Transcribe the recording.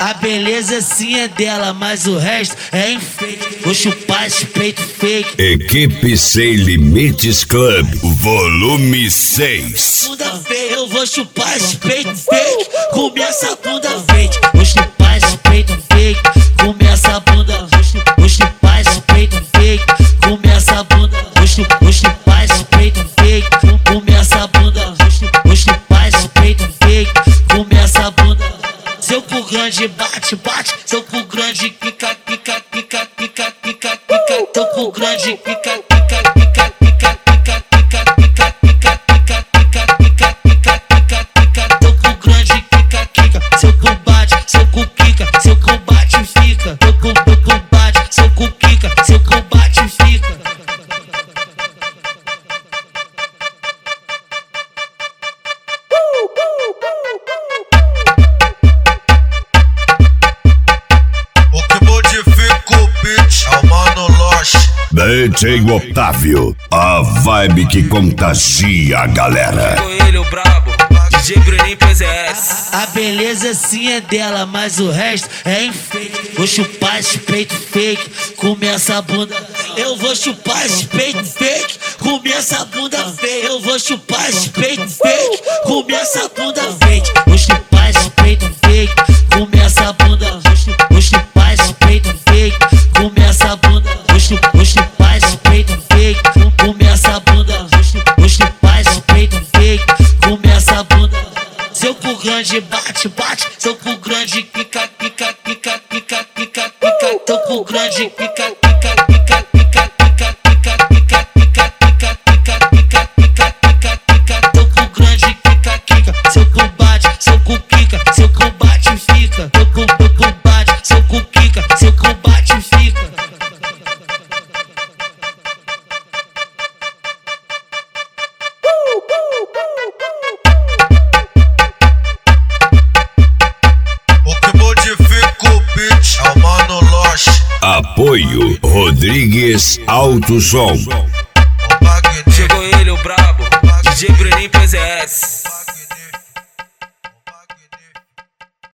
A beleza sim é dela, mas o resto é enfeite. Vou chupar esse peito fake. Equipe Sem Limites Club, volume 6. Bunda feia, eu vou chupar esse peito fake. Começa a bunda fake. Vou chupar esse peito fake. Começa a bunda. Vou chupar esse peito fake. Começa a bunda. Vou chupar esse peito fake. Começa a bunda. Vou chupar esse peito fake. Começa a bunda. Seu cu grande bate, bate. Seu cu grande pica, pica, pica, pica, pica, pica. Seu cu grande pica, pica, pica, pica, pica, pica, pica, pica, pica, pica, pica, pica, pica, pica. Seu cu grande pica, pica. Seu cu bate, seu cu pica, seu cu bate e fica. Seu cu bate, seu cu pica, seu cu bate e fica. DJ Otávio, a vibe que contagia a galera. Coelho brabo, DJ Bruninho PZS. A beleza sim é dela, mas o resto é enfeite. Vou chupar esse peito fake, começa a bunda. Eu vou chupar esse peito fake, começa a bunda feia. Eu vou chupar esse peito fake, começa a bunda fake. Vou chupar esse peito fake, começa a bunda. Vou chupar esse peito fake, começa a bunda. Vou chupar esse peito fake, começa a bunda. Vou chupar esse peito fake, começa a bunda. Seu cu grande bate, bate. Seu cu grande pica, pica, pica, pica, pica, pica. Seu cu grande pica, pica, pica, pica, pica, pica, pica, pica, pica, pica, pica, pica, pica, pica. Seu cu grande pica, pica. Seu cu bate, seu cu pica, seu cu bate e fica. Seu cu bate, seu cu pica, seu cu bate e fica. Apoio Rodrigues Alto Som. Chegou ele, o brabo, DJ Bruninho PZS.